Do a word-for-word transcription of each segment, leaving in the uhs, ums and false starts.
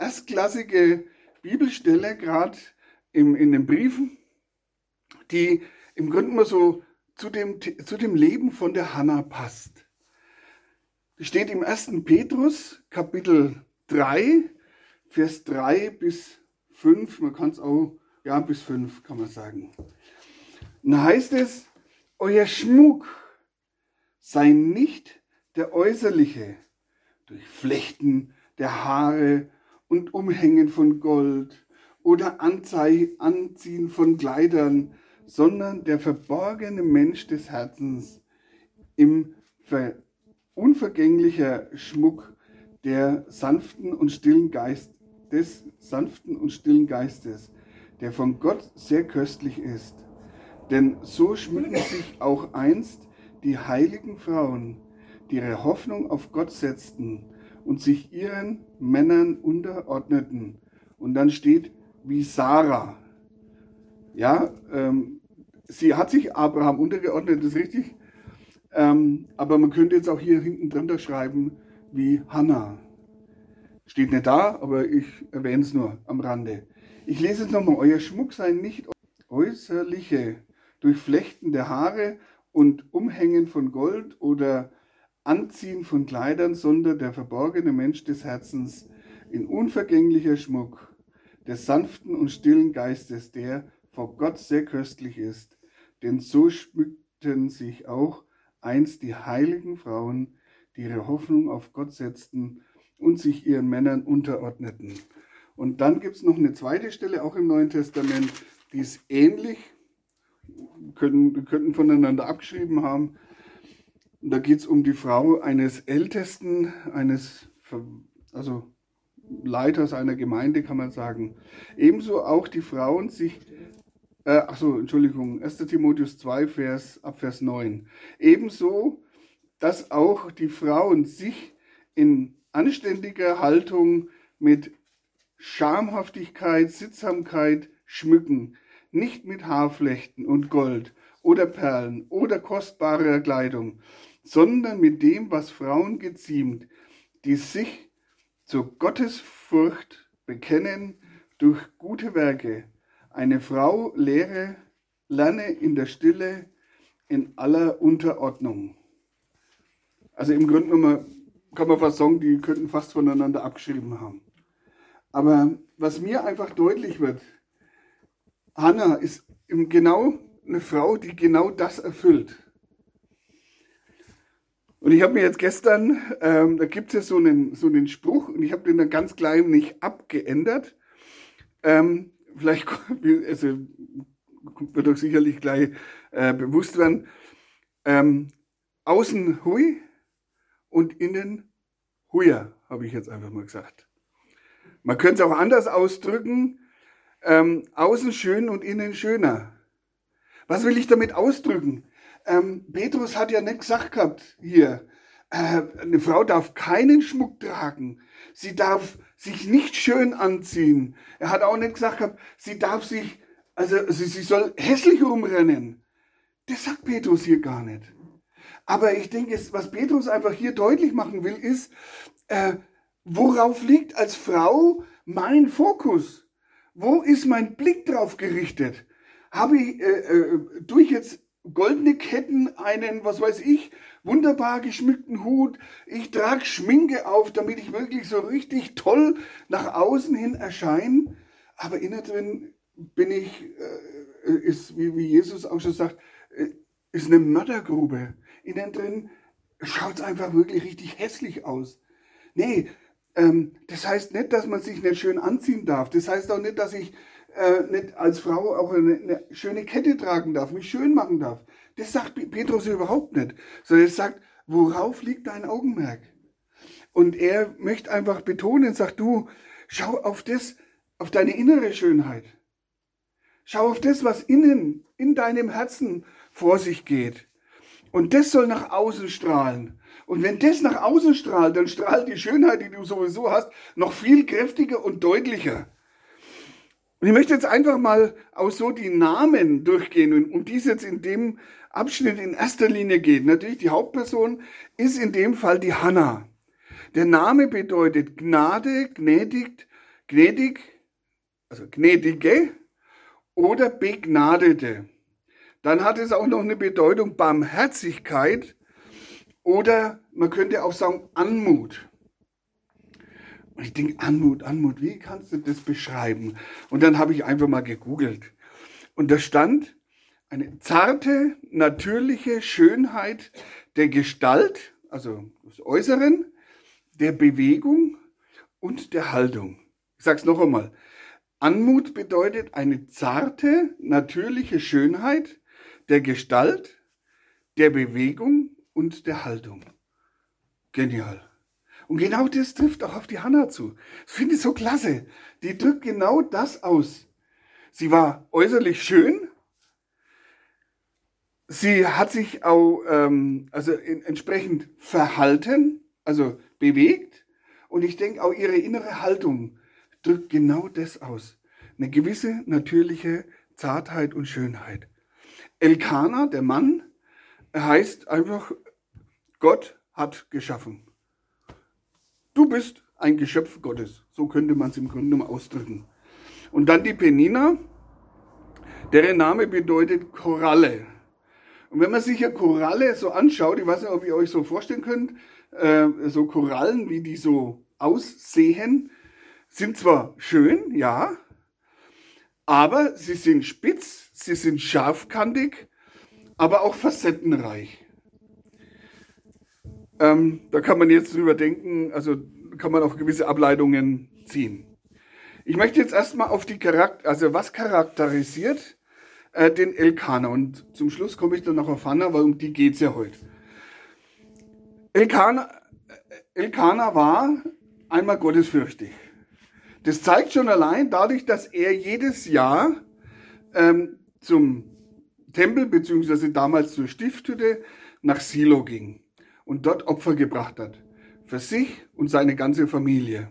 erstklassige Bibelstelle, gerade in den Briefen, die im Grunde mal so zu dem, zu dem Leben von der Hannah passt. Das steht im ersten Petrus, Kapitel drei, Vers drei bis fünf, man kann es auch, ja, bis fünf kann man sagen. Und da heißt es, euer Schmuck sei nicht der äußerliche, durch Flechten der Haare und Umhängen von Gold oder Anzei- Anziehen von Kleidern, sondern der verborgene Mensch des Herzens im ver- unvergänglicher Schmuck der sanften und stillen Geist, des sanften und stillen Geistes, der von Gott sehr köstlich ist. Denn so schmücken sich auch einst die heiligen Frauen, die ihre Hoffnung auf Gott setzten und sich ihren Männern unterordneten. Und dann steht, wie Sarah. Ja, ähm, sie hat sich Abraham untergeordnet, das ist richtig. Ähm, aber man könnte jetzt auch hier hinten drunter schreiben, wie Hannah. Steht nicht da, aber ich erwähne es nur am Rande. Ich lese es nochmal. Euer Schmuck sei nicht äußerliche, durch Flechten der Haare und Umhängen von Gold oder Anziehen von Kleidern, sondern der verborgene Mensch des Herzens in unvergänglicher Schmuck des sanften und stillen Geistes, der vor Gott sehr köstlich ist. Denn so schmückten sich auch einst die heiligen Frauen, die ihre Hoffnung auf Gott setzten und sich ihren Männern unterordneten. Und dann gibt es noch eine zweite Stelle, auch im Neuen Testament, die ist ähnlich, können, könnten voneinander abgeschrieben haben. Und da geht es um die Frau eines Ältesten, eines also Leiters einer Gemeinde, kann man sagen. Ebenso auch die Frauen sich, äh, achso, Entschuldigung, erster Timotheus zwei, Vers, ab Vers neun. Ebenso, dass auch die Frauen sich in anständiger Haltung mit Schamhaftigkeit, Sittsamkeit schmücken, nicht mit Haarflechten und Gold oder Perlen oder kostbarer Kleidung, sondern mit dem, was Frauen geziemt, die sich zur Gottesfurcht bekennen durch gute Werke. Eine Frau lehre, lerne in der Stille, in aller Unterordnung. Also im Grunde genommen kann man fast sagen, die könnten fast voneinander abgeschrieben haben. Aber was mir einfach deutlich wird, Hannah ist genau eine Frau, die genau das erfüllt. Und ich habe mir jetzt gestern, ähm, da gibt es ja so einen, so einen Spruch, und ich habe den dann ganz klein nicht abgeändert. Ähm, vielleicht also, wird euch sicherlich gleich äh, bewusst werden. Ähm, außen hui und innen huier, habe ich jetzt einfach mal gesagt. Man könnte es auch anders ausdrücken. Ähm, außen schön und innen schöner. Was will ich damit ausdrücken? Ähm, Petrus hat ja nicht gesagt gehabt hier, äh, eine Frau darf keinen Schmuck tragen. Sie darf sich nicht schön anziehen. Er hat auch nicht gesagt gehabt, sie darf sich, also sie, sie soll hässlich rumrennen. Das sagt Petrus hier gar nicht. Aber ich denke, was Petrus einfach hier deutlich machen will, ist, äh, worauf liegt als Frau mein Fokus? Wo ist mein Blick drauf gerichtet? Habe ich äh, äh, durch jetzt goldene Ketten einen, was weiß ich, wunderbar geschmückten Hut, ich trage Schminke auf, damit ich wirklich so richtig toll nach außen hin erscheine, aber innen drin bin ich, äh, ist, wie, wie Jesus auch schon sagt, äh, ist eine Mördergrube. Innen drin schaut es einfach wirklich richtig hässlich aus. Nee, ähm, das heißt nicht, dass man sich nicht schön anziehen darf. Das heißt auch nicht, dass ich äh, nicht als Frau auch eine, eine schöne Kette tragen darf, mich schön machen darf. Das sagt Petrus überhaupt nicht. Sondern er sagt, worauf liegt dein Augenmerk? Und er möchte einfach betonen, sagt du, schau auf das, auf deine innere Schönheit. Schau auf das, was innen, in deinem Herzen vor sich geht. Und das soll nach außen strahlen. Und wenn das nach außen strahlt, dann strahlt die Schönheit, die du sowieso hast, noch viel kräftiger und deutlicher. Und ich möchte jetzt einfach mal auch so die Namen durchgehen, und um die es jetzt in dem Abschnitt in erster Linie geht. Natürlich die Hauptperson ist in dem Fall die Hannah. Der Name bedeutet Gnade, gnädigt, gnädig, also gnädige oder Begnadete. Dann hat es auch noch eine Bedeutung Barmherzigkeit oder man könnte auch sagen Anmut. Und ich denke, Anmut, Anmut, wie kannst du das beschreiben? Und dann habe ich einfach mal gegoogelt. Und da stand eine zarte, natürliche Schönheit der Gestalt, also des Äußeren, der Bewegung und der Haltung. Ich sage es noch einmal. Anmut bedeutet eine zarte, natürliche Schönheit der Gestalt, der Bewegung und der Haltung. Genial. Und genau das trifft auch auf die Hannah zu. Das finde ich so klasse. Die drückt genau das aus. Sie war äußerlich schön. Sie hat sich auch ähm, also in, entsprechend verhalten, also bewegt. Und ich denke, auch ihre innere Haltung drückt genau das aus. Eine gewisse natürliche Zartheit und Schönheit. Elkana, der Mann, heißt einfach, Gott hat geschaffen. Du bist ein Geschöpf Gottes. So könnte man es im Grunde genommen ausdrücken. Und dann die Penina, deren Name bedeutet Koralle. Und wenn man sich ja Koralle so anschaut, ich weiß nicht, ob ihr euch so vorstellen könnt, äh, so Korallen, wie die so aussehen, sind zwar schön, ja, aber sie sind spitz, sie sind scharfkantig, aber auch facettenreich. Ähm, da kann man jetzt drüber denken, also kann man auch gewisse Ableitungen ziehen. Ich möchte jetzt erstmal auf die Charakter, also was charakterisiert äh, den Elkana, und zum Schluss komme ich dann noch auf Hannah, weil um die geht es ja heute. Elkana, Elkana war einmal gottesfürchtig. Das zeigt schon allein dadurch, dass er jedes Jahr ähm, zum Tempel bzw. damals zur Stiftshütte nach Silo ging und dort Opfer gebracht hat. Für sich und seine ganze Familie.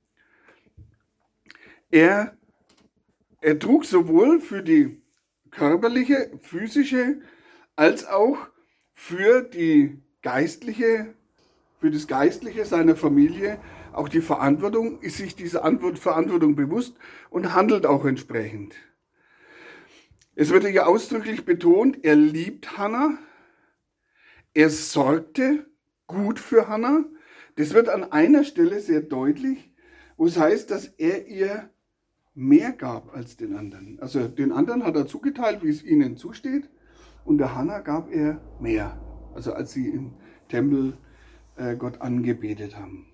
Er, er trug sowohl für die körperliche, physische, als auch für die geistliche, für das Geistliche seiner Familie auch die Verantwortung, ist sich dieser Verantwortung bewusst und handelt auch entsprechend. Es wird hier ausdrücklich betont, er liebt Hannah, er sorgte gut für Hannah. Das wird an einer Stelle sehr deutlich, wo es heißt, dass er ihr mehr gab als den anderen. Also den anderen hat er zugeteilt, wie es ihnen zusteht, und der Hannah gab er mehr, also als sie im Tempel äh, Gott angebetet haben.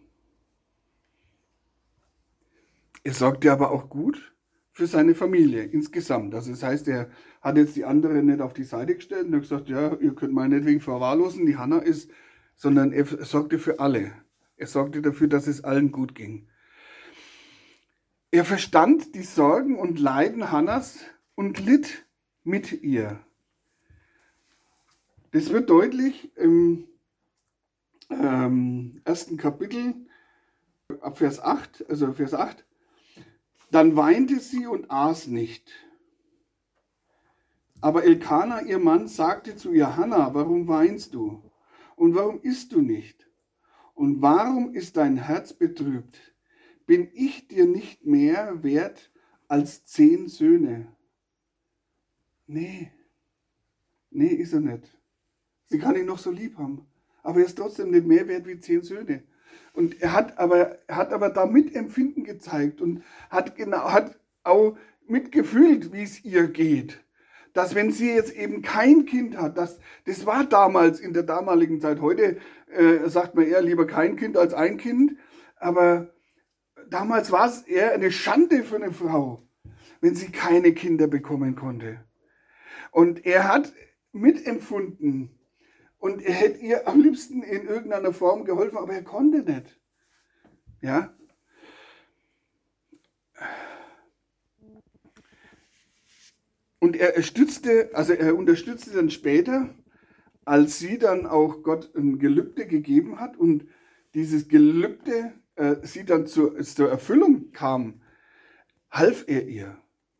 Er sorgte aber auch gut für seine Familie insgesamt. Also das heißt, er hat jetzt die anderen nicht auf die Seite gestellt und hat gesagt, ja, ihr könnt meinetwegen verwahrlosen, die Hannah ist, sondern er sorgte für alle. Er sorgte dafür, dass es allen gut ging. Er verstand die Sorgen und Leiden Hannahs und litt mit ihr. Das wird deutlich im ähm, ersten Kapitel, ab Vers acht, also Vers acht. Dann weinte sie und aß nicht. Aber Elkana, ihr Mann, sagte zu ihr, Hannah, warum weinst du? Und warum isst du nicht? Und warum ist dein Herz betrübt? Bin ich dir nicht mehr wert als zehn Söhne? Nee, nee, ist er nicht. Sie kann ihn noch so lieb haben, aber er ist trotzdem nicht mehr wert wie zehn Söhne. Und er hat aber, er hat aber da Mitempfinden gezeigt und hat, genau, hat auch mitgefühlt, wie es ihr geht. Dass wenn sie jetzt eben kein Kind hat, das, das war damals in der damaligen Zeit, heute äh, sagt man eher lieber kein Kind als ein Kind, aber damals war es eher eine Schande für eine Frau, wenn sie keine Kinder bekommen konnte. Und er hat mitempfunden und er hätte ihr am liebsten in irgendeiner Form geholfen, aber er konnte nicht. Ja? Und er stützte, also er unterstützte dann später, als sie dann auch Gott ein Gelübde gegeben hat und dieses Gelübde äh, sie dann zur, zur Erfüllung kam, half er ihr.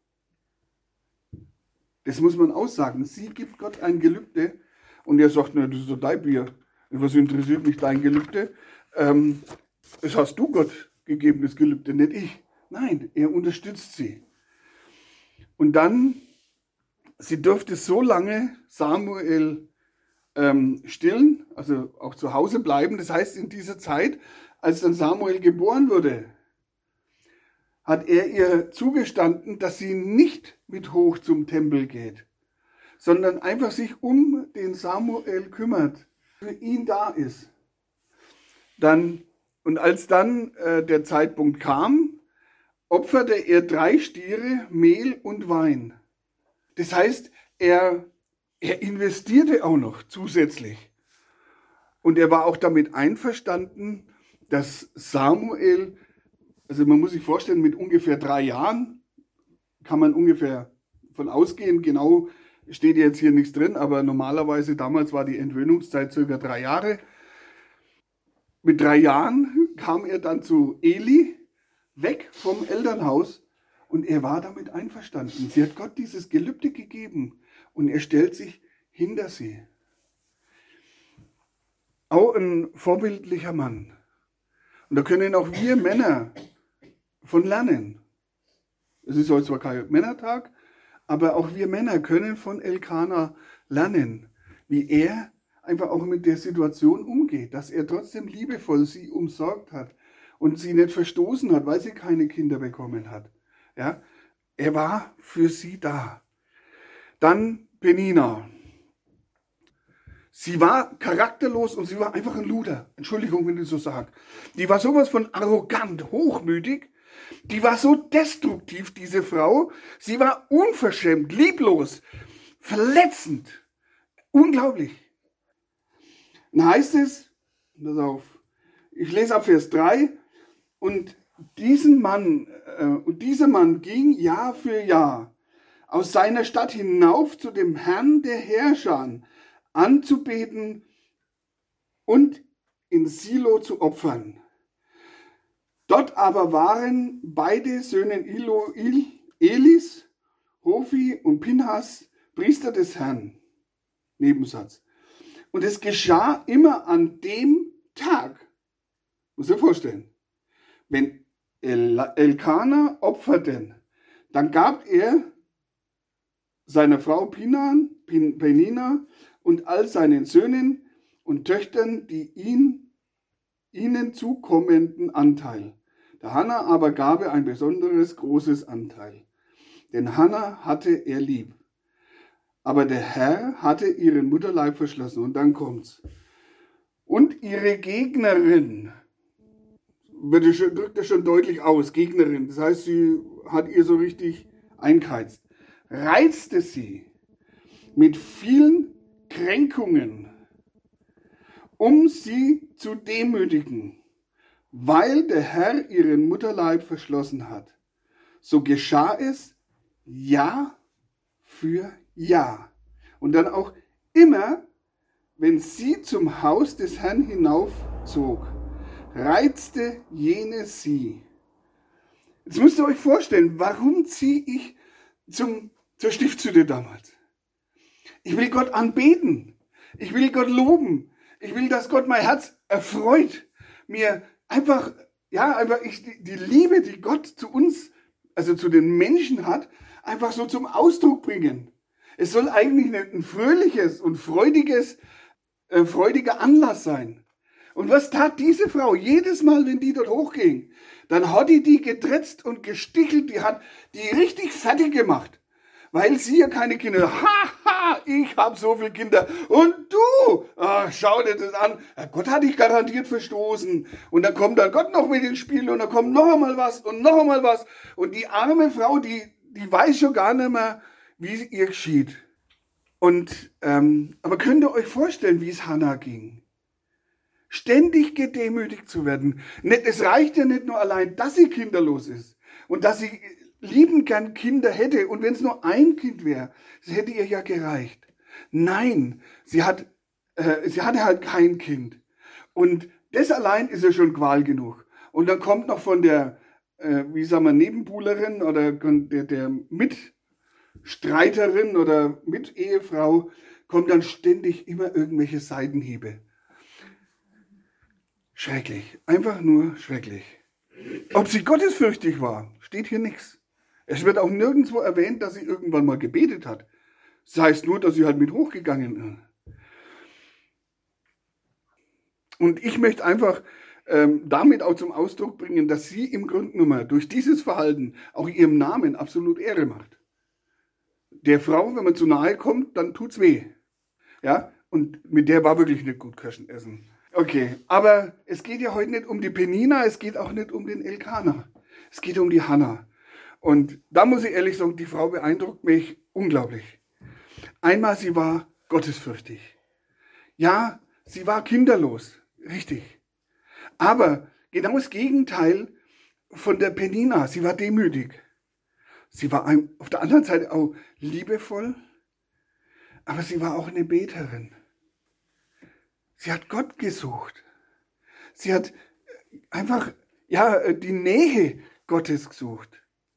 Das muss man aussagen. Sie gibt Gott ein Gelübde und er sagt, na, das ist so dein Bier. Was interessiert mich dein Gelübde? Ähm, das hast du Gott gegeben, das Gelübde, nicht ich. Nein, er unterstützt sie. Und dann, sie durfte so lange Samuel ähm, stillen, also auch zu Hause bleiben. Das heißt, in dieser Zeit, als dann Samuel geboren wurde, hat er ihr zugestanden, dass sie nicht mit hoch zum Tempel geht, sondern einfach sich um den Samuel kümmert, für ihn da ist. Dann, und als dann äh, der Zeitpunkt kam, opferte er drei Stiere, Mehl und Wein. Das heißt, er, er investierte auch noch zusätzlich. Und er war auch damit einverstanden, dass Samuel, also man muss sich vorstellen, mit ungefähr drei Jahren kann man ungefähr von ausgehen, genau steht jetzt hier nichts drin, aber normalerweise damals war die Entwöhnungszeit circa drei Jahre. Mit drei Jahren kam er dann zu Eli, weg vom Elternhaus, und er war damit einverstanden. Sie hat Gott dieses Gelübde gegeben und er stellt sich hinter sie. Auch ein vorbildlicher Mann. Und da können auch wir Männer von lernen. Es ist heute zwar kein Männertag, aber auch wir Männer können von Elkanah lernen, wie er einfach auch mit der Situation umgeht, dass er trotzdem liebevoll sie umsorgt hat und sie nicht verstoßen hat, weil sie keine Kinder bekommen hat. Ja, er war für sie da. Dann Penina. Sie war charakterlos und sie war einfach ein Luder. Entschuldigung, wenn ich so sage. Die war sowas von arrogant, hochmütig. Die war so destruktiv, diese Frau. Sie war unverschämt, lieblos, verletzend. Unglaublich. Dann heißt es, pass auf, ich lese ab Vers drei, und diesen Mann, äh, und dieser Mann ging Jahr für Jahr aus seiner Stadt hinauf zu dem Herrn der Herrscher, anzubeten und in Silo zu opfern. Dort aber waren beide Söhne Ilo, Il, Elis, Hofni und Pinhas, Priester des Herrn. Nebensatz. Und es geschah immer an dem Tag, muss ich vorstellen, wenn El Elkanah opferten, dann gab er seiner Frau Pinan, Pin, Penina und all seinen Söhnen und Töchtern die ihn, ihnen zukommenden Anteil. Der Hannah aber gab er ein besonderes großes Anteil, denn Hannah hatte er lieb. Aber der Herr hatte ihren Mutterleib verschlossen. Und dann kommt's. Und ihre Gegnerin, drückt er schon deutlich aus, Gegnerin, das heißt, sie hat ihr so richtig eingeheizt, reizte sie mit vielen Kränkungen, um sie zu demütigen, weil der Herr ihren Mutterleib verschlossen hat. So geschah es Jahr für Jahr. Und dann auch immer, wenn sie zum Haus des Herrn hinaufzog, reizte jene sie. Jetzt müsst ihr euch vorstellen, warum ziehe ich zum, zur Stiftshütte damals? Ich will Gott anbeten. Ich will Gott loben. Ich will, dass Gott mein Herz erfreut. Mir einfach, ja, einfach ich, die, die Liebe, die Gott zu uns, also zu den Menschen hat, einfach so zum Ausdruck bringen. Es soll eigentlich ein fröhliches und freudiges, äh, freudiger Anlass sein. Und was tat diese Frau? Jedes Mal, wenn die dort hochging, dann hat die die getretzt und gestichelt, die hat die richtig fertig gemacht. Weil sie ja keine Kinder hat. Haha, ich habe so viele Kinder. Und du, ach, schau dir das an. Ja, Gott hat dich garantiert verstoßen. Und dann kommt dann Gott noch mit ins Spiel und dann kommt noch einmal was und noch einmal was. Und die arme Frau, die, die weiß schon gar nicht mehr, wie es ihr geschieht. Und, ähm, aber könnt ihr euch vorstellen, wie es Hannah ging? Ständig gedemütigt zu werden. Es reicht ja nicht nur allein, dass sie kinderlos ist und dass sie liebend gern Kinder hätte. Und wenn es nur ein Kind wäre, das hätte ihr ja gereicht. Nein, sie hat, äh, sie hatte halt kein Kind. Und das allein ist ja schon Qual genug. Und dann kommt noch von der, äh, wie sagen wir, Nebenbuhlerin oder der, der Mitstreiterin oder Mitehefrau, kommt dann ständig immer irgendwelche Seitenhiebe. Schrecklich, einfach nur schrecklich. Ob sie gottesfürchtig war, steht hier nichts. Es wird auch nirgendwo erwähnt, dass sie irgendwann mal gebetet hat. Das heißt nur, dass sie halt mit hochgegangen ist. Und ich möchte einfach ähm, damit auch zum Ausdruck bringen, dass sie im Grunde genommen durch dieses Verhalten auch ihrem Namen absolut Ehre macht. Der Frau, wenn man zu nahe kommt, dann tut's weh. Ja, und mit der war wirklich nicht gut Kirschen essen. Okay, aber es geht ja heute nicht um die Penina, es geht auch nicht um den Elkanah. Es geht um die Hannah. Und da muss ich ehrlich sagen, die Frau beeindruckt mich unglaublich. Einmal, sie war gottesfürchtig. Ja, sie war kinderlos, richtig. Aber genau das Gegenteil von der Penina, sie war demütig. Sie war auf der anderen Seite auch liebevoll, aber sie war auch eine Beterin. Sie hat Gott gesucht. Sie hat einfach, ja, die Nähe Gottes gesucht.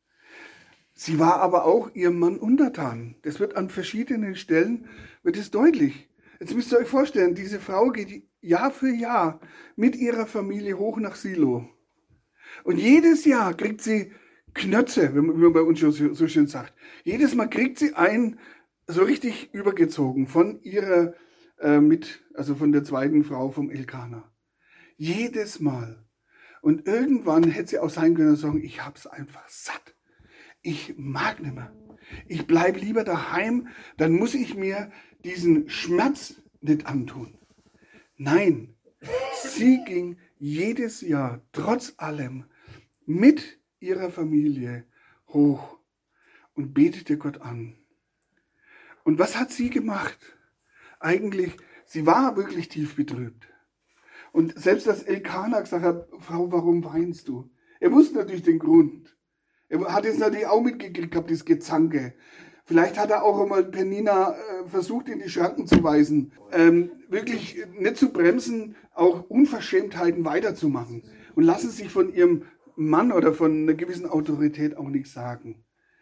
Sie war aber auch ihrem Mann untertan. Das wird an verschiedenen Stellen, wird es deutlich. Jetzt müsst ihr euch vorstellen, diese Frau geht Jahr für Jahr mit ihrer Familie hoch nach Silo. Und jedes Jahr kriegt sie Knötze, wie man bei uns so schön sagt. Jedes Mal kriegt sie einen so richtig übergezogen von ihrer äh, mit, also von der zweiten Frau vom Elkanah. Jedes Mal. Und irgendwann hätte sie auch sein können und sagen, ich hab's einfach satt. Ich mag nicht mehr. Ich bleib lieber daheim, dann muss ich mir diesen Schmerz nicht antun. Nein, sie ging jedes Jahr trotz allem mit ihrer Familie hoch und betete Gott an. Und was hat sie gemacht? Eigentlich, sie war wirklich tief betrübt. Und selbst als Elkanah gesagt hat, Frau, warum weinst du? Er wusste natürlich den Grund. Er hat es natürlich auch mitgekriegt gehabt, das Gezanke. Vielleicht hat er auch einmal Penina äh, versucht, in die Schranken zu weisen. Ähm, wirklich nicht zu bremsen, auch Unverschämtheiten weiterzumachen. Und lassen sich von ihrem Mann oder von einer gewissen Autorität auch nichts sagen.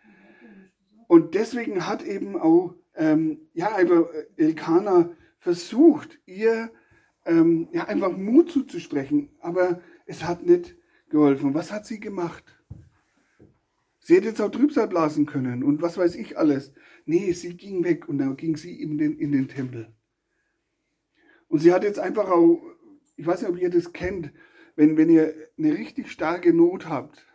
Und deswegen hat eben auch ähm, ja, einfach Elkanah versucht, ihr ähm, ja, einfach Mut zuzusprechen. Aber es hat nicht geholfen. Was hat sie gemacht? Sie hätte jetzt auch Trübsal blasen können und was weiß ich alles. Nee, sie ging weg und dann ging sie in den, in den Tempel. Und sie hat jetzt einfach auch, ich weiß nicht, ob ihr das kennt, wenn, wenn ihr eine richtig starke Not habt,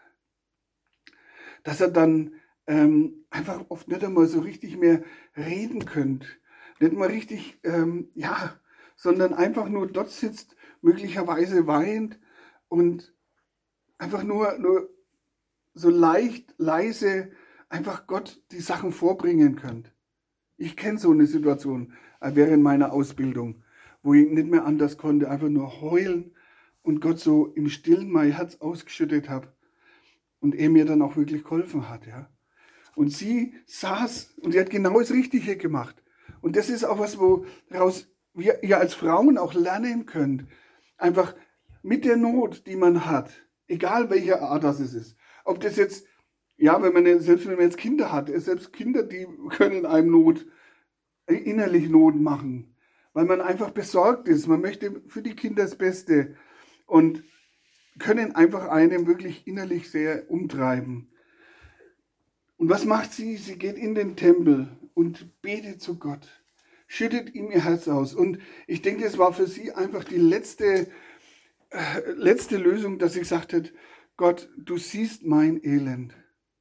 dass ihr dann ähm, einfach oft nicht einmal so richtig mehr reden könnt. Nicht mal richtig, ähm, ja, sondern einfach nur dort sitzt, möglicherweise weint und einfach nur, nur so leicht, leise einfach Gott die Sachen vorbringen könnt. Ich kenne so eine Situation während meiner Ausbildung, wo ich nicht mehr anders konnte, einfach nur heulen und Gott so im Stillen mein Herz ausgeschüttet habe und er mir dann auch wirklich geholfen hat. Ja. Und sie saß und sie hat genau das Richtige gemacht. Und das ist auch was, woraus wir ihr als Frauen auch lernen könnt. Einfach mit der Not, die man hat, egal welcher Art das ist. Ob das jetzt, ja, wenn man selbst wenn man jetzt Kinder hat, selbst Kinder, die können einem Not, innerlich Not machen, weil man einfach besorgt ist. Man möchte für die Kinder das Beste und können einfach einem wirklich innerlich sehr umtreiben. Und was macht sie? Sie geht in den Tempel und betet zu Gott, schüttet ihm ihr Herz aus. Und ich denke, es war für sie einfach die letzte, äh, letzte Lösung, dass sie gesagt hat, Gott, du siehst mein Elend.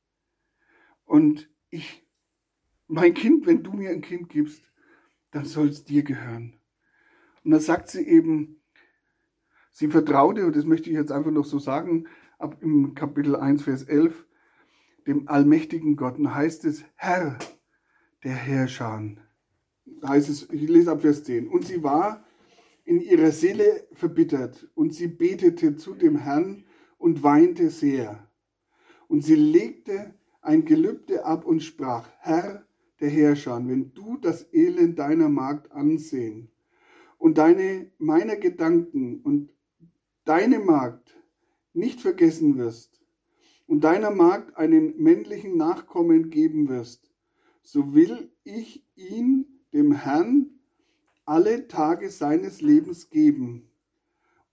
Und ich, mein Kind, wenn du mir ein Kind gibst, dann soll es dir gehören. Und dann sagt sie eben, sie vertraute, und das möchte ich jetzt einfach noch so sagen, ab im Kapitel eins, Vers elf, dem allmächtigen Gott. Und heißt es, Herr der Herrscher. Heißt es, ich lese ab Vers zehn. Und sie war in ihrer Seele verbittert und sie betete zu dem Herrn und weinte sehr. Und sie legte ein Gelübde ab und sprach, Herr der Herrscher, wenn du das Elend deiner Magd ansehen und deine, meiner Gedanken und deine Magd nicht vergessen wirst und deiner Magd einen männlichen Nachkommen geben wirst, so will ich ihn dem Herrn alle Tage seines Lebens geben.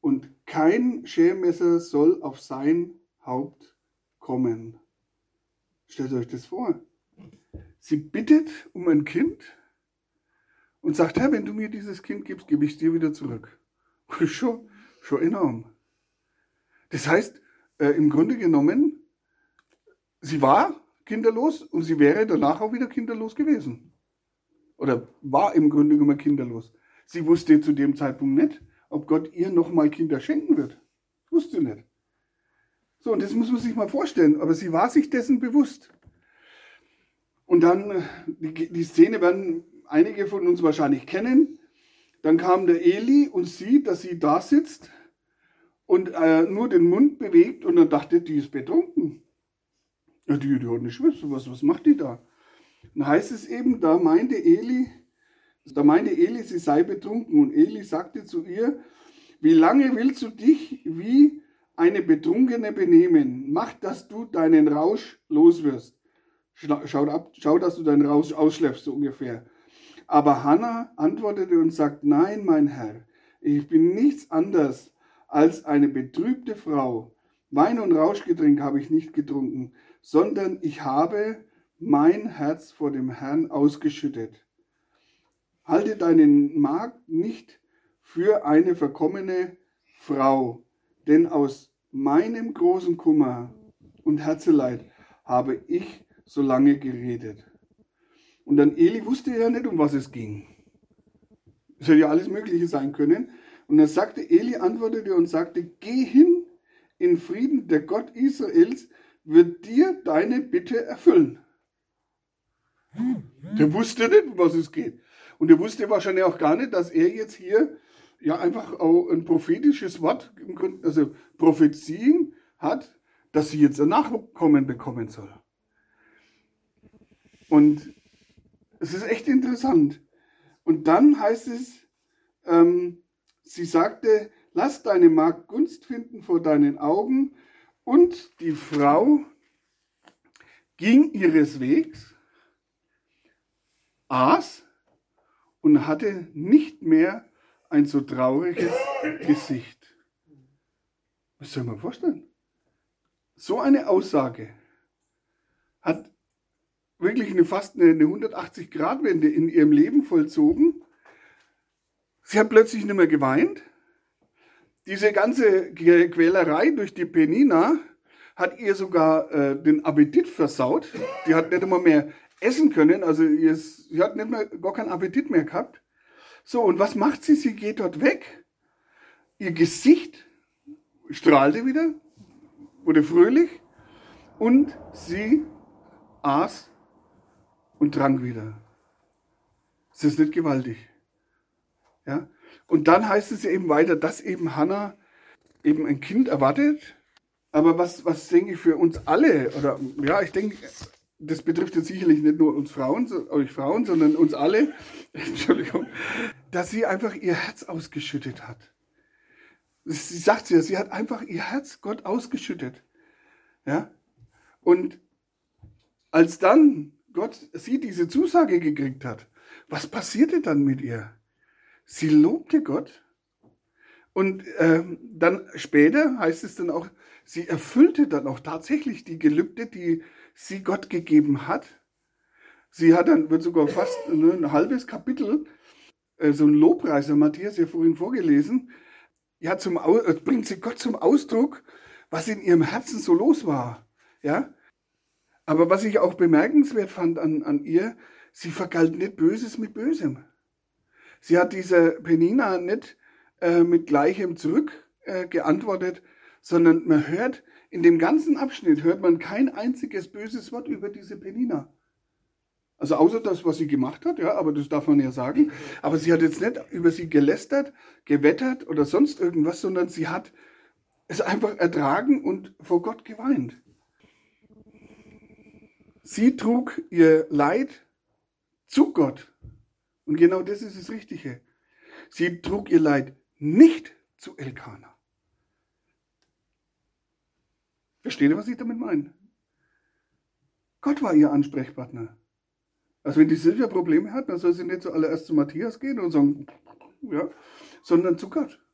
und kein Schermesser soll auf sein Haupt kommen. Stellt euch das vor. Sie bittet um ein Kind und sagt, Herr, wenn du mir dieses Kind gibst, gebe ich es dir wieder zurück. Das ist schon, schon enorm. Das heißt, äh, im Grunde genommen, sie war kinderlos und sie wäre danach auch wieder kinderlos gewesen. Oder war im Grunde genommen kinderlos. Sie wusste zu dem Zeitpunkt nicht, ob Gott ihr nochmal Kinder schenken wird. Wusste sie nicht. So, und das muss man sich mal vorstellen. Aber sie war sich dessen bewusst. Und dann, die, die Szene werden einige von uns wahrscheinlich kennen. Dann kam der Eli und sieht, dass sie da sitzt und äh, nur den Mund bewegt und dann dachte, die ist betrunken. Ja, die, die hat nicht gewusst, was, was macht die da? Dann heißt es eben, da meinte Eli, da meinte Eli, sie sei betrunken. Und Eli sagte zu ihr, wie lange willst du dich wie eine Betrunkene benehmen? Mach, dass du deinen Rausch los wirst. Schau, ab, schau, dass du deinen Rausch ausschläfst, so ungefähr. Aber Hannah antwortete und sagt, nein, mein Herr, ich bin nichts anderes als eine betrübte Frau. Wein und Rauschgetränk habe ich nicht getrunken, sondern ich habe mein Herz vor dem Herrn ausgeschüttet. Halte deinen Magd nicht für eine verkommene Frau, denn aus meinem großen Kummer und Herzeleid habe ich so lange geredet. Und dann Eli wusste ja nicht, um was es ging. Es hätte ja alles Mögliche sein können. Und dann sagte Eli, antwortete und sagte, geh hin in Frieden, der Gott Israels wird dir deine Bitte erfüllen. Der wusste nicht, um was es geht. Und er wusste wahrscheinlich auch gar nicht, dass er jetzt hier ja einfach auch ein prophetisches Wort, im Grunde, also Prophezien hat, dass sie jetzt ein Nachkommen bekommen soll. Und es ist echt interessant. Und dann heißt es, ähm, sie sagte, lass deine Magd Gunst finden vor deinen Augen. Und die Frau ging ihres Wegs, aß und hatte nicht mehr ein so trauriges Gesicht. Was soll man vorstellen? So eine Aussage hat wirklich eine, fast eine hundertachtzig-Grad-Wende in ihrem Leben vollzogen. Sie hat plötzlich nicht mehr geweint. Diese ganze Quälerei durch die Penina hat ihr sogar äh, den Appetit versaut. Die hat nicht immer mehr essen können, also ihr, sie hat nicht mehr, gar keinen Appetit mehr gehabt. So, und was macht sie? Sie geht dort weg. Ihr Gesicht strahlte wieder, wurde fröhlich und sie aß und trank wieder. Ist das nicht gewaltig? Ja? Und dann heißt es ja eben weiter, dass eben Hannah eben ein Kind erwartet. Aber was, was denke ich für uns alle, oder ja, ich denke, das betrifft jetzt sicherlich nicht nur uns Frauen, euch Frauen, sondern uns alle, Entschuldigung, dass sie einfach ihr Herz ausgeschüttet hat. Sie sagt ja, sie hat einfach ihr Herz Gott ausgeschüttet. Ja? Und als dann Gott sie diese Zusage gekriegt hat, was passierte dann mit ihr? Sie lobte Gott und ähm, dann später heißt es dann auch, sie erfüllte dann auch tatsächlich die Gelübde, die sie Gott gegeben hat. Sie hat dann, wird sogar fast ein halbes Kapitel, äh, so ein Lobpreis, der Matthias ja vorhin vorgelesen, ja, zum, äh, bringt sie Gott zum Ausdruck, was in ihrem Herzen so los war. Ja? Aber was ich auch bemerkenswert fand an, an ihr, sie vergalt nicht Böses mit Bösem. Sie hat dieser Penina nicht äh, mit Gleichem zurück äh, geantwortet, sondern man hört, in dem ganzen Abschnitt hört man kein einziges böses Wort über diese Penina. Also außer das, was sie gemacht hat, ja, aber das darf man ja sagen. Aber sie hat jetzt nicht über sie gelästert, gewettert oder sonst irgendwas, sondern sie hat es einfach ertragen und vor Gott geweint. Sie trug ihr Leid zu Gott. Und genau das ist das Richtige. Sie trug ihr Leid nicht zu Elkanah. Versteht ihr, was ich damit meine? Gott war ihr Ansprechpartner. Also wenn die Silvia Probleme hat, dann soll sie nicht zuallererst zu Matthias gehen und sagen, ja, sondern zu Gott.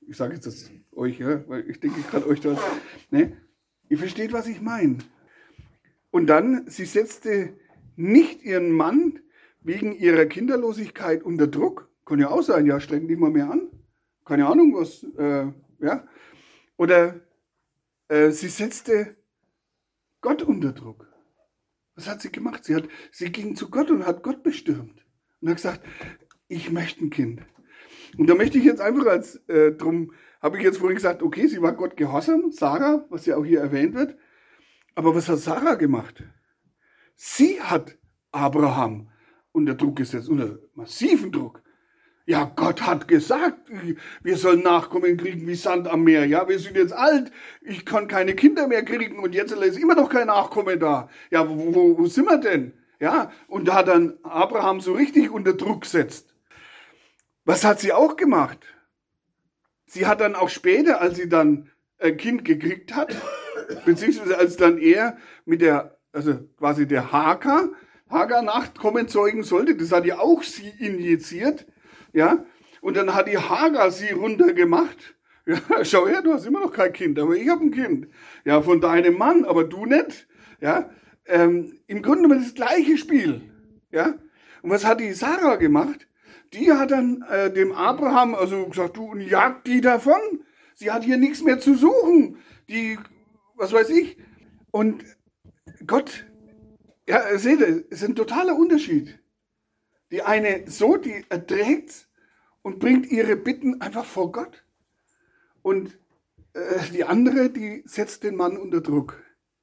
Ich sage jetzt das euch, ja, weil ich denke gerade euch das. Ne? Ihr versteht, was ich meine. Und dann, sie setzte nicht ihren Mann wegen ihrer Kinderlosigkeit unter Druck. Kann ja auch sein, ja, streng dich mal mehr an. Keine Ahnung, was, äh, ja. Oder äh, sie setzte Gott unter Druck. Was hat sie gemacht? Sie, hat, sie ging zu Gott und hat Gott bestürmt. Und hat gesagt, ich möchte ein Kind. Und da möchte ich jetzt einfach als, äh, drum habe ich jetzt vorhin gesagt, okay, sie war Gott gehorsam, Sarah, was ja auch hier erwähnt wird. Aber was hat Sarah gemacht? Sie hat Abraham unter Druck gesetzt, unter massiven Druck. Ja, Gott hat gesagt, wir sollen Nachkommen kriegen wie Sand am Meer. Ja, wir sind jetzt alt, ich kann keine Kinder mehr kriegen und jetzt ist immer noch kein Nachkommen da. Ja, wo, wo, wo sind wir denn? Ja, und da hat dann Abraham so richtig unter Druck gesetzt. Was hat sie auch gemacht? Sie hat dann auch später, als sie dann ein Kind gekriegt hat, beziehungsweise als dann er mit der, also quasi der Hagar, Hagar Nachkommen zeugen sollte, das hat ja auch sie injiziert, ja, und dann hat die Hagar sie runtergemacht. Ja, schau her, du hast immer noch kein Kind, aber ich habe ein Kind. Ja, von deinem Mann, aber du nicht. Ja, ähm, im Grunde genommen das gleiche Spiel. Ja, und was hat die Sarah gemacht? Die hat dann äh, dem Abraham also gesagt, du, jagt die davon. Sie hat hier nichts mehr zu suchen. Die, was weiß ich. Und Gott, ja, seht ihr, es ist ein totaler Unterschied. Die eine so, die erträgt und bringt ihre Bitten einfach vor Gott. Und äh, die andere, die setzt den Mann unter Druck.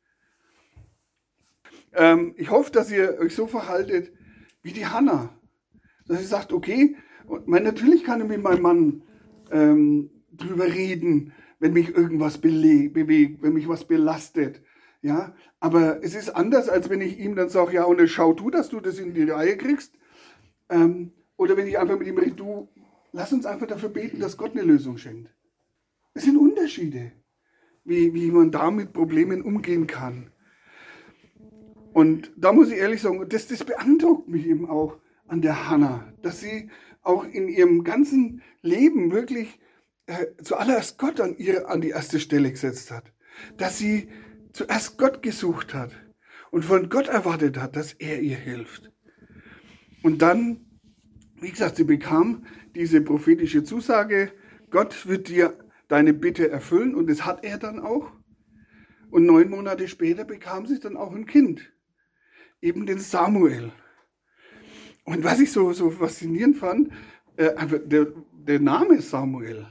Ähm, ich hoffe, dass ihr euch so verhaltet wie die Hannah. Dass ihr sagt, okay, und mein, natürlich kann ich mit meinem Mann ähm, drüber reden, wenn mich irgendwas bewegt, wenn mich was belastet. Ja, aber es ist anders, als wenn ich ihm dann sage, ja, und schau du, dass du das in die Reihe kriegst. Ähm, oder wenn ich einfach mit ihm rede, du, lass uns einfach dafür beten, dass Gott eine Lösung schenkt. Es sind Unterschiede, wie, wie man da mit Problemen umgehen kann. Und da muss ich ehrlich sagen, das, das beeindruckt mich eben auch an der Hannah, dass sie auch in ihrem ganzen Leben wirklich äh, zuallererst Gott an, ihre, an die erste Stelle gesetzt hat. Dass sie zuerst Gott gesucht hat und von Gott erwartet hat, dass er ihr hilft. Und dann, wie gesagt, sie bekam diese prophetische Zusage, Gott wird dir deine Bitte erfüllen, und das hat er dann auch. Und neun Monate später bekam sie dann auch ein Kind, eben den Samuel. Und was ich so, so faszinierend fand, äh, einfach der, der Name Samuel.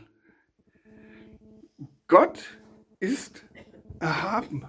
Gott ist erhaben.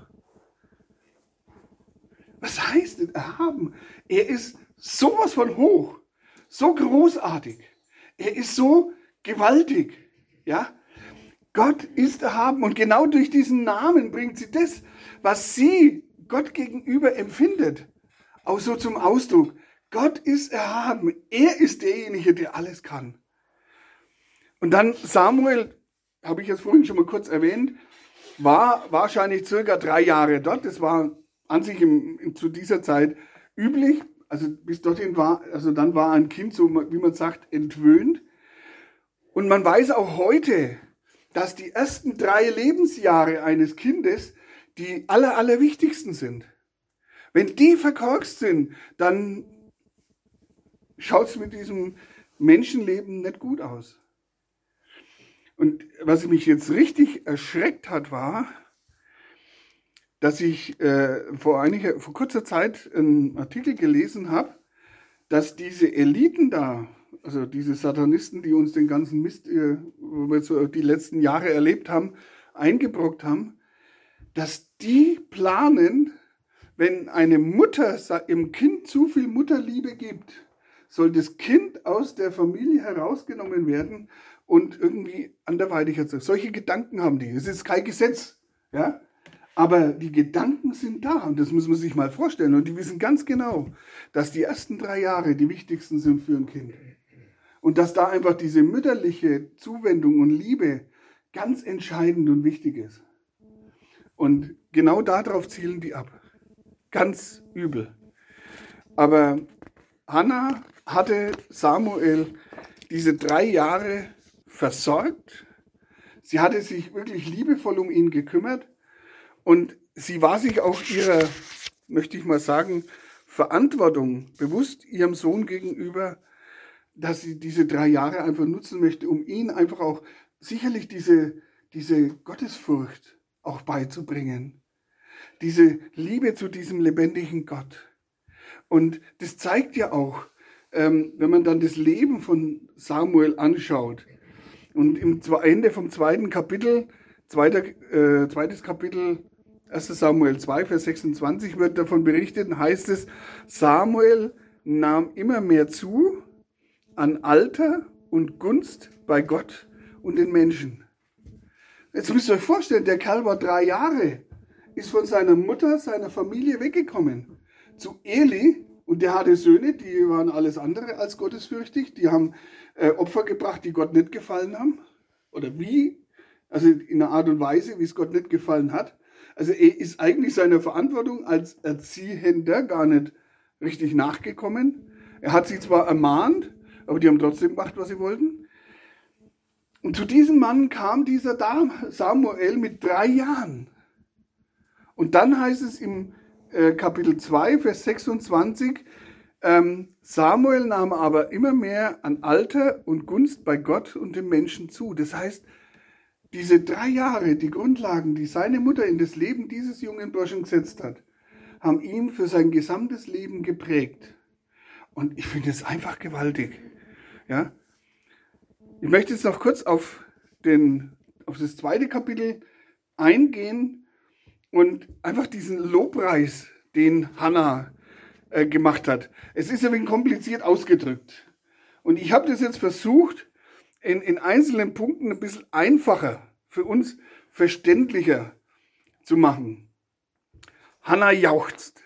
Was heißt denn erhaben? Er ist sowas von hoch, so großartig. Er ist so gewaltig. Ja? Gott ist erhaben, und genau durch diesen Namen bringt sie das, was sie Gott gegenüber empfindet, auch so zum Ausdruck. Gott ist erhaben. Er ist derjenige, der alles kann. Und dann Samuel, habe ich jetzt vorhin schon mal kurz erwähnt, war wahrscheinlich circa drei Jahre dort. Das war an sich im, im, zu dieser Zeit üblich. Also bis dorthin war, also dann war ein Kind, so wie man sagt, entwöhnt. Und man weiß auch heute, dass die ersten drei Lebensjahre eines Kindes die aller, allerwichtigsten sind. Wenn die verkorkst sind, dann schaut es mit diesem Menschenleben nicht gut aus. Und was mich jetzt richtig erschreckt hat, war, dass ich äh, vor, einiger, vor kurzer Zeit einen Artikel gelesen habe, dass diese Eliten da, also diese Satanisten, die uns den ganzen Mist, äh, wo wir so die letzten Jahre erlebt haben, eingebrockt haben, dass die planen, wenn eine Mutter im Kind zu viel Mutterliebe gibt, soll das Kind aus der Familie herausgenommen werden und irgendwie anderweitig erzeugt. Solche Gedanken haben die. Es ist kein Gesetz, ja, aber die Gedanken sind da, und das muss man sich mal vorstellen. Und die wissen ganz genau, dass die ersten drei Jahre die wichtigsten sind für ein Kind. Und dass da einfach diese mütterliche Zuwendung und Liebe ganz entscheidend und wichtig ist. Und genau darauf zielen die ab. Ganz übel. Aber Hannah hatte Samuel diese drei Jahre versorgt, sie hatte sich wirklich liebevoll um ihn gekümmert und sie war sich auch ihrer, möchte ich mal sagen, Verantwortung bewusst ihrem Sohn gegenüber, dass sie diese drei Jahre einfach nutzen möchte, um ihn einfach auch sicherlich diese, diese Gottesfurcht auch beizubringen. Diese Liebe zu diesem lebendigen Gott. Und das zeigt ja auch, ähm, wenn man dann das Leben von Samuel anschaut. Und im Ende vom zweiten Kapitel, zweiter, äh, zweites Kapitel, erstes Samuel zwei, Vers sechsundzwanzig wird davon berichtet, und heißt es, Samuel nahm immer mehr zu an Alter und Gunst bei Gott und den Menschen. Jetzt müsst ihr euch vorstellen, der Kerl war drei Jahre, ist von seiner Mutter, seiner Familie weggekommen zu Eli, und der hatte Söhne, die waren alles andere als gottesfürchtig, die haben äh, Opfer gebracht, die Gott nicht gefallen haben, oder wie, also in einer Art und Weise, wie es Gott nicht gefallen hat. Also er ist eigentlich seiner Verantwortung als Erziehender gar nicht richtig nachgekommen. Er hat sie zwar ermahnt, aber die haben trotzdem gemacht, was sie wollten. Und zu diesem Mann kam dieser Samuel mit drei Jahren. Und dann heißt es im äh, Kapitel zwei, Vers sechsundzwanzig, ähm, Samuel nahm aber immer mehr an Alter und Gunst bei Gott und den Menschen zu. Das heißt, diese drei Jahre, die Grundlagen, die seine Mutter in das Leben dieses jungen Burschen gesetzt hat, haben ihn für sein gesamtes Leben geprägt. Und ich finde es einfach gewaltig. Ja? Ich möchte jetzt noch kurz auf, den, auf das zweite Kapitel eingehen und einfach diesen Lobpreis, den Hannah äh, gemacht hat. Es ist ein wenig kompliziert ausgedrückt. Und ich habe das jetzt versucht, in, in einzelnen Punkten ein bisschen einfacher, für uns verständlicher zu machen. Hannah jauchzt.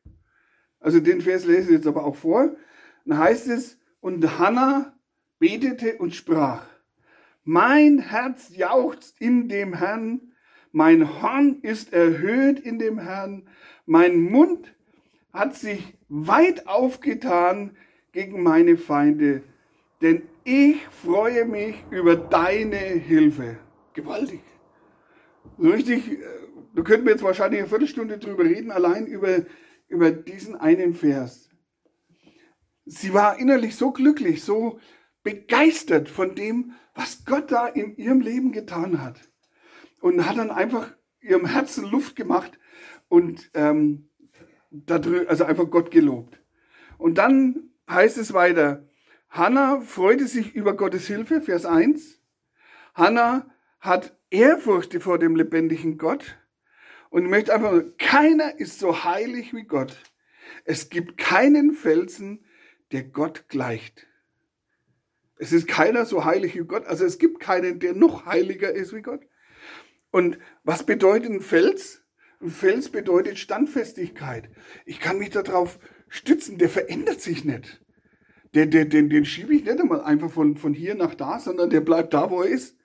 Also den Vers lese ich jetzt aber auch vor. Dann heißt es, und Hannah betete und sprach, mein Herz jauchzt in dem Herrn, mein Horn ist erhöht in dem Herrn, mein Mund hat sich weit aufgetan gegen meine Feinde, denn ich freue mich über deine Hilfe. Gewaltig. So richtig, da könnten wir jetzt wahrscheinlich eine Viertelstunde drüber reden, allein über, über diesen einen Vers. Sie war innerlich so glücklich, so begeistert von dem, was Gott da in ihrem Leben getan hat. Und hat dann einfach ihrem Herzen Luft gemacht und ähm, dadurch, also einfach Gott gelobt. Und dann heißt es weiter, Hannah freute sich über Gottes Hilfe, Vers eins. Hannah hat Ehrfurcht vor dem lebendigen Gott. Und ich möchte einfach nur, keiner ist so heilig wie Gott. Es gibt keinen Felsen, der Gott gleicht. Es ist keiner so heilig wie Gott. Also es gibt keinen, der noch heiliger ist wie Gott. Und was bedeutet ein Fels? Ein Fels bedeutet Standfestigkeit. Ich kann mich darauf stützen, der verändert sich nicht. Den, den, den, den schiebe ich nicht einmal einfach von, von hier nach da, sondern der bleibt da, wo er ist.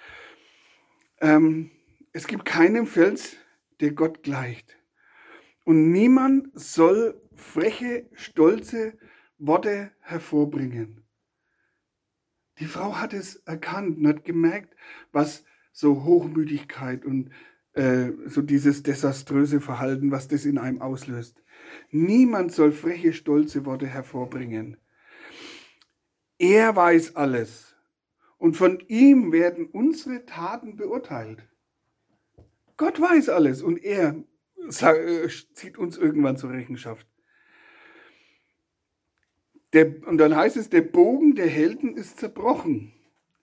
Ähm, es gibt keinen Fels, der Gott gleicht. Und niemand soll freche, stolze Worte hervorbringen. Die Frau hat es erkannt und hat gemerkt, was so Hochmüdigkeit und äh, so dieses desaströse Verhalten, was das in einem auslöst. Niemand soll freche, stolze Worte hervorbringen. Er weiß alles und von ihm werden unsere Taten beurteilt. Gott weiß alles und er zieht uns irgendwann zur Rechenschaft. Der, und dann heißt es, der Bogen der Helden ist zerbrochen.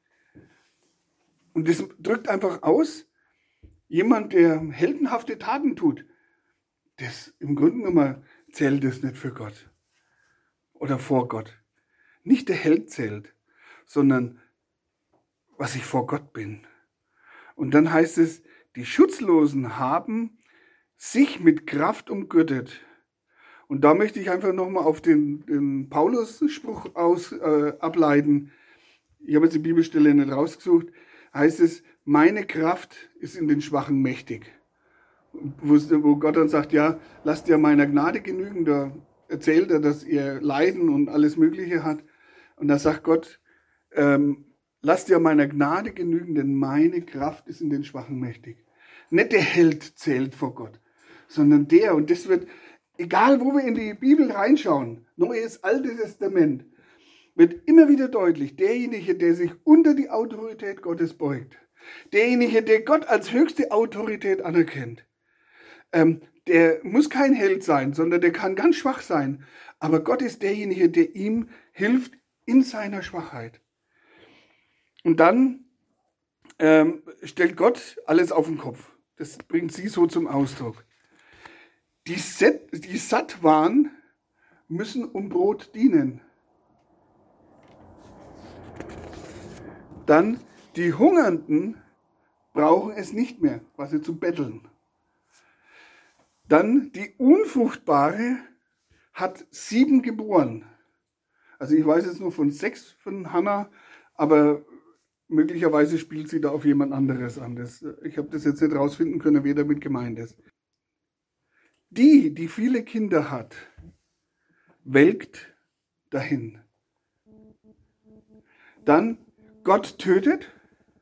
Und das drückt einfach aus, jemand, der heldenhafte Taten tut, das im Grunde genommen zählt das nicht für Gott oder vor Gott. Nicht der Held zählt, sondern was ich vor Gott bin. Und dann heißt es, die Schutzlosen haben sich mit Kraft umgürtet. Und da möchte ich einfach nochmal auf den, den Paulus-Spruch aus, äh, ableiten. Ich habe jetzt die Bibelstelle nicht rausgesucht. Heißt es, meine Kraft ist in den Schwachen mächtig. Wo, wo Gott dann sagt, ja, lasst ihr meiner Gnade genügen. Da erzählt er, dass ihr Leiden und alles Mögliche hat. Und da sagt Gott, ähm, lass dir meiner Gnade genügen, denn meine Kraft ist in den Schwachen mächtig. Nicht der Held zählt vor Gott, sondern der. Und das wird, egal wo wir in die Bibel reinschauen, Neues, Altes Testament, wird immer wieder deutlich, derjenige, der sich unter die Autorität Gottes beugt, derjenige, der Gott als höchste Autorität anerkennt, ähm, der muss kein Held sein, sondern der kann ganz schwach sein. Aber Gott ist derjenige, der ihm hilft in seiner Schwachheit. Und dann ähm, stellt Gott alles auf den Kopf. Das bringt sie so zum Ausdruck. Die, Set, die satt waren, müssen um Brot dienen. Dann die Hungernden brauchen es nicht mehr, quasi zu betteln. Dann die Unfruchtbare hat sieben geboren. Also ich weiß jetzt nur von sechs von Hannah, aber möglicherweise spielt sie da auf jemand anderes an. Das, ich habe das jetzt nicht rausfinden können, wer damit gemeint ist. Die, die viele Kinder hat, welkt dahin. Dann Gott tötet,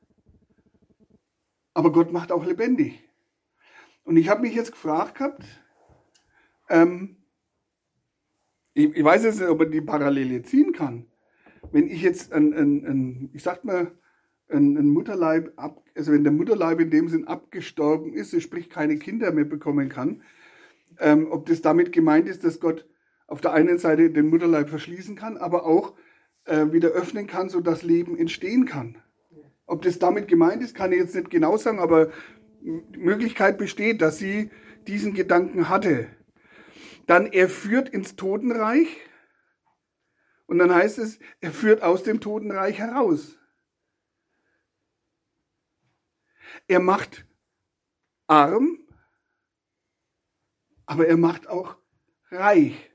aber Gott macht auch lebendig. Und ich habe mich jetzt gefragt gehabt, ähm, ich, ich weiß jetzt nicht, ob man die Parallele ziehen kann. Wenn ich jetzt ein, ein, ein ich sag mal, ein, ein Mutterleib, ab, also wenn der Mutterleib in dem Sinn abgestorben ist, sprich keine Kinder mehr bekommen kann, ähm, ob das damit gemeint ist, dass Gott auf der einen Seite den Mutterleib verschließen kann, aber auch äh, wieder öffnen kann, sodass Leben entstehen kann. Ob das damit gemeint ist, kann ich jetzt nicht genau sagen, aber die Möglichkeit besteht, dass sie diesen Gedanken hatte. Dann er führt ins Totenreich und dann heißt es, er führt aus dem Totenreich heraus. Er macht arm, aber er macht auch reich.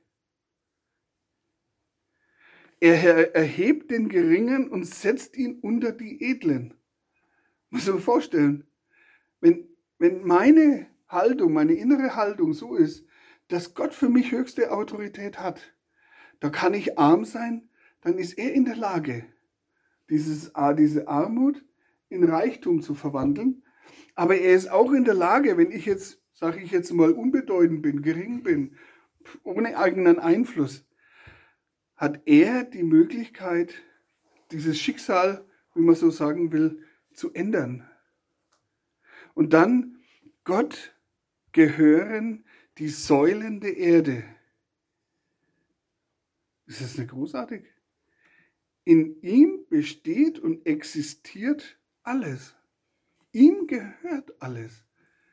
Er erhebt den Geringen und setzt ihn unter die Edlen. Muss man sich vorstellen. Wenn, wenn meine Haltung, meine innere Haltung so ist, dass Gott für mich höchste Autorität hat, da kann ich arm sein, dann ist er in der Lage, dieses, diese Armut in Reichtum zu verwandeln. Aber er ist auch in der Lage, wenn ich jetzt, sage ich jetzt mal, unbedeutend bin, gering bin, ohne eigenen Einfluss, hat er die Möglichkeit, dieses Schicksal, wie man so sagen will, zu ändern. Und dann, Gott gehören die Säulen der Erde. Ist das nicht großartig? In ihm besteht und existiert alles. Ihm gehört alles.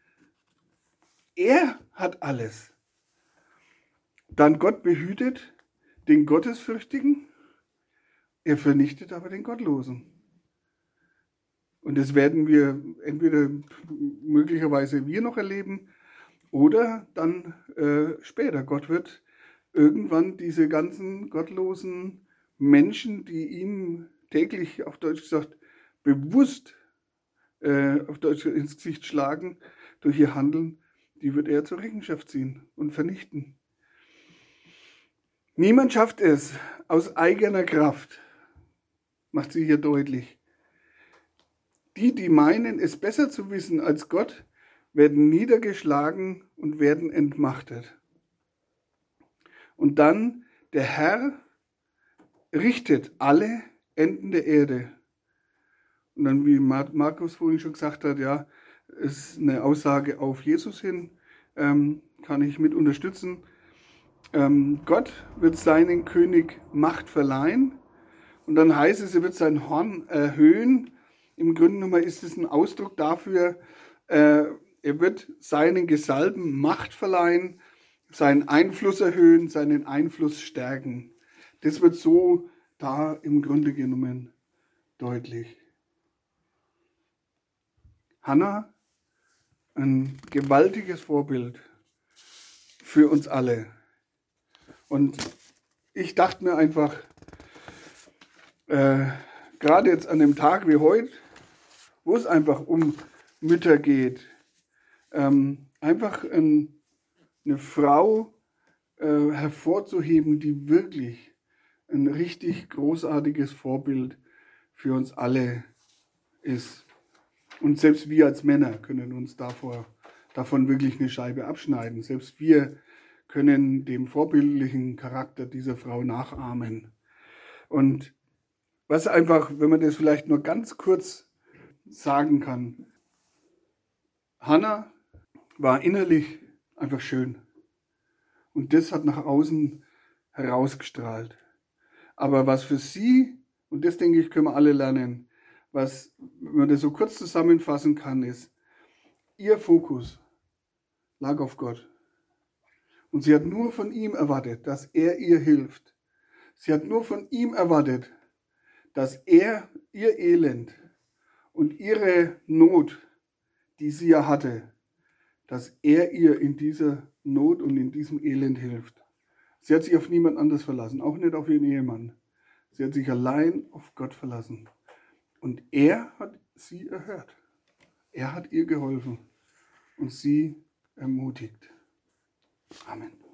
Er hat alles. Dann Gott behütet den Gottesfürchtigen, er vernichtet aber den Gottlosen. Und das werden wir entweder möglicherweise wir noch erleben oder dann äh, später. Gott wird irgendwann diese ganzen gottlosen Menschen, die ihm täglich, auf Deutsch gesagt, bewusst äh, auf Deutsch ins Gesicht schlagen durch ihr Handeln, die wird er zur Rechenschaft ziehen und vernichten. Niemand schafft es aus eigener Kraft, macht sie hier deutlich. Die, die meinen, es besser zu wissen als Gott, werden niedergeschlagen und werden entmachtet. Und dann, der Herr richtet alle Enden der Erde. Und dann, wie Markus vorhin schon gesagt hat, ja, ist eine Aussage auf Jesus hin, ähm, kann ich mit unterstützen. Ähm, Gott wird seinen König Macht verleihen und dann heißt es, er wird sein Horn erhöhen. Im Grunde genommen ist es ein Ausdruck dafür, äh, er wird seinen Gesalbten Macht verleihen, seinen Einfluss erhöhen, seinen Einfluss stärken. Das wird so da im Grunde genommen deutlich. Hannah, ein gewaltiges Vorbild für uns alle. Und ich dachte mir einfach, äh, gerade jetzt an dem Tag wie heute, wo es einfach um Mütter geht, ähm, einfach ein, eine Frau äh, hervorzuheben, die wirklich ein richtig großartiges Vorbild für uns alle ist. Und selbst wir als Männer können uns davor, davon wirklich eine Scheibe abschneiden. Selbst wir können dem vorbildlichen Charakter dieser Frau nachahmen. Und was einfach, wenn man das vielleicht nur ganz kurz sagen kann, Hannah war innerlich einfach schön. Und das hat nach außen herausgestrahlt. Aber was für sie, und das denke ich, können wir alle lernen, was, wenn man das so kurz zusammenfassen kann, ist, ihr Fokus lag auf Gott. Und sie hat nur von ihm erwartet, dass er ihr hilft. Sie hat nur von ihm erwartet, dass er ihr Elend und ihre Not, die sie ja hatte, dass er ihr in dieser Not und in diesem Elend hilft. Sie hat sich auf niemand anders verlassen, auch nicht auf ihren Ehemann. Sie hat sich allein auf Gott verlassen. Und er hat sie erhört. Er hat ihr geholfen und sie ermutigt. Amen.